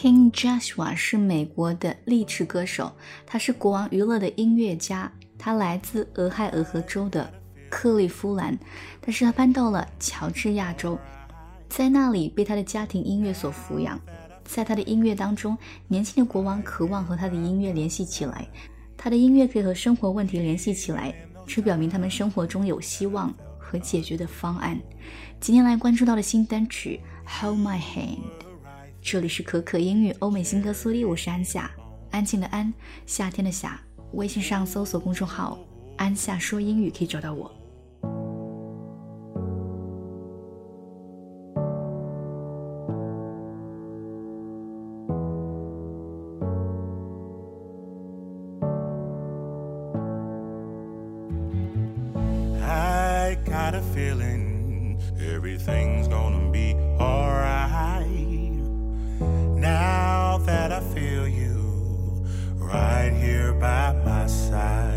King Joshua 是美国的励志歌手，他是国王娱乐的音乐家，他来自俄亥俄州州的克利夫兰，但是他搬到了乔治亚州，在那里被他的家庭音乐所抚养。在他的音乐当中，年轻的国王渴望和他的音乐联系起来，他的音乐可以和生活问题联系起来，这表明他们生活中有希望和解决的方案。今天来关注到的新单曲 Hold My Hand， 这里是可可英语欧美新歌速递，我是安夏，安静的安，夏天的夏，微信上搜索公众号安夏说英语可以找到我。 I got a feeling everything's gonna be alright. Now that I feel you right here by my side.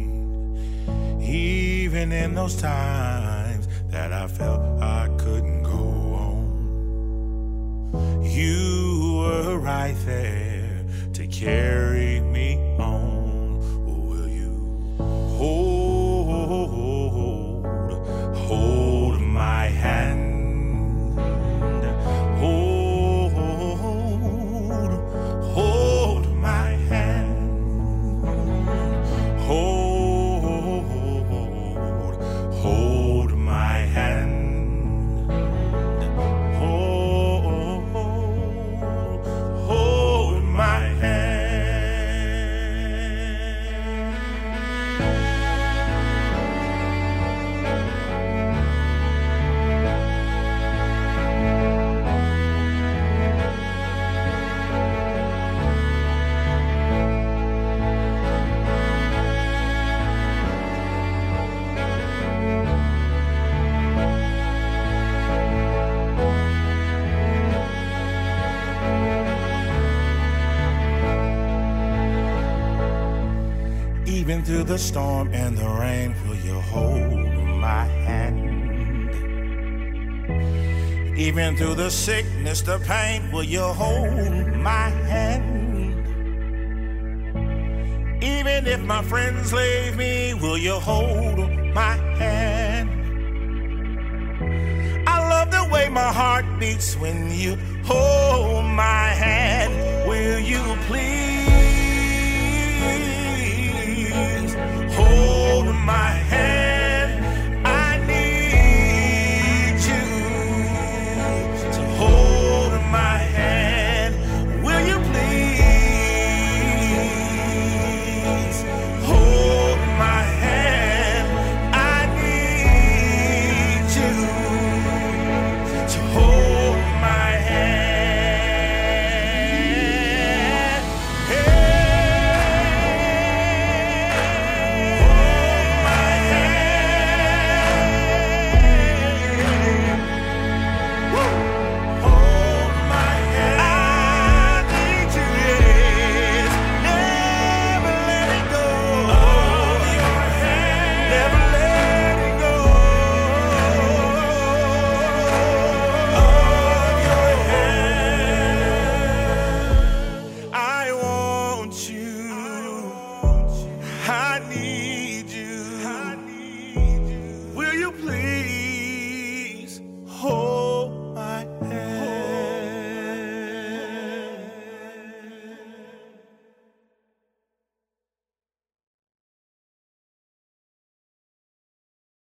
Even in those times that I felt I couldn't go on, you were right there to carry me on. Will you hold my hand, hold my hand, hold my hand, hold my hand. Even through the storm and the rain, will you hold my hand? Even through the sickness, the pain, will you hold my hand? Even if my friends leave me, will you hold my hand? I love the way my heart beats when you hold my hand. Will you please